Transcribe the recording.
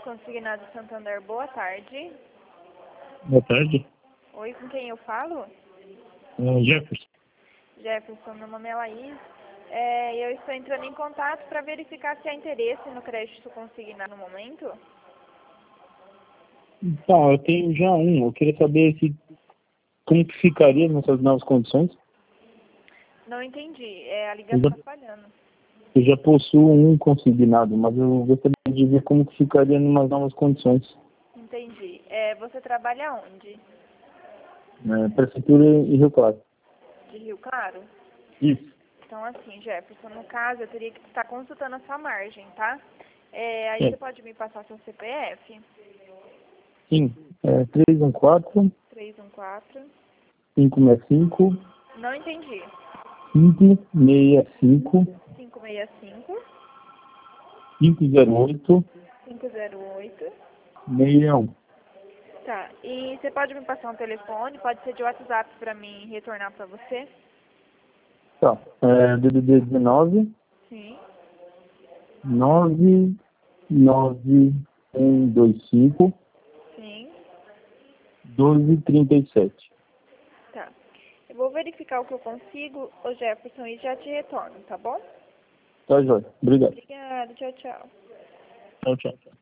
Consignado Santander, boa tarde. Boa tarde. Oi, com quem eu falo? Jefferson. Jefferson, meu nome é Laís. Eu estou entrando em contato para verificar se há interesse no crédito consignado no momento. Então, eu tenho já um. Eu queria saber como que ficaria nessas novas condições. Não entendi, a ligação está falhando. Eu já possuo um consignado, mas eu gostaria de ver como que ficaria em umas novas condições. Entendi. Você trabalha onde? Prefeitura e Rio Claro. De Rio Claro? Isso. Então, assim, Jefferson, no caso, eu teria que estar consultando a sua margem, tá? Aí você pode me passar seu CPF? Sim. 314 314. 565 Não entendi. 565 565 508 508. 61. Tá. E você pode me passar um telefone? Pode ser de WhatsApp para mim retornar para você? Tá. DDD 19 Sim. 99125 Sim. 1237. Tá. Eu vou verificar o que eu consigo, ô Jefferson, e já te retorno, tá bom? Tá, joia. Obrigado. Obrigada. Tchau, tchau. Tchau, tchau.